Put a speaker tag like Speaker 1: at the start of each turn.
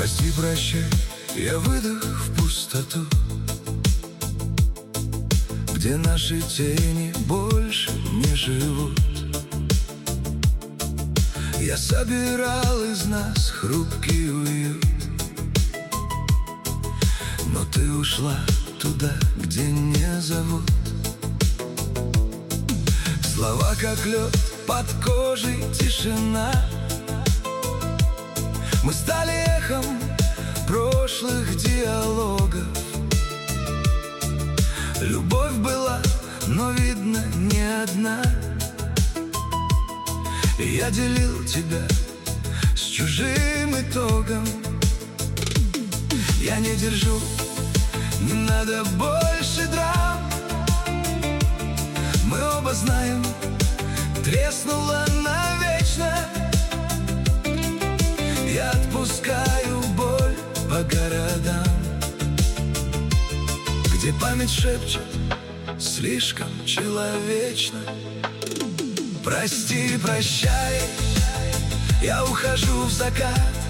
Speaker 1: Прости, прощай, я выдох в пустоту, где наши тени больше не живут. Я собирал из нас хрупкий уют, но ты ушла туда, где не зовут. Слова как лед, под кожей тишина. Мы стали эхом прошлых диалогов. Любовь была, но, видно, не одна. И я делил тебя с чужим итогом. Я не держу, не надо больше драм. Мы оба знаем, треснула навечно. Я отпускаю боль по городам, где память шепчет слишком человечно. Прости, прощай, я ухожу в закат.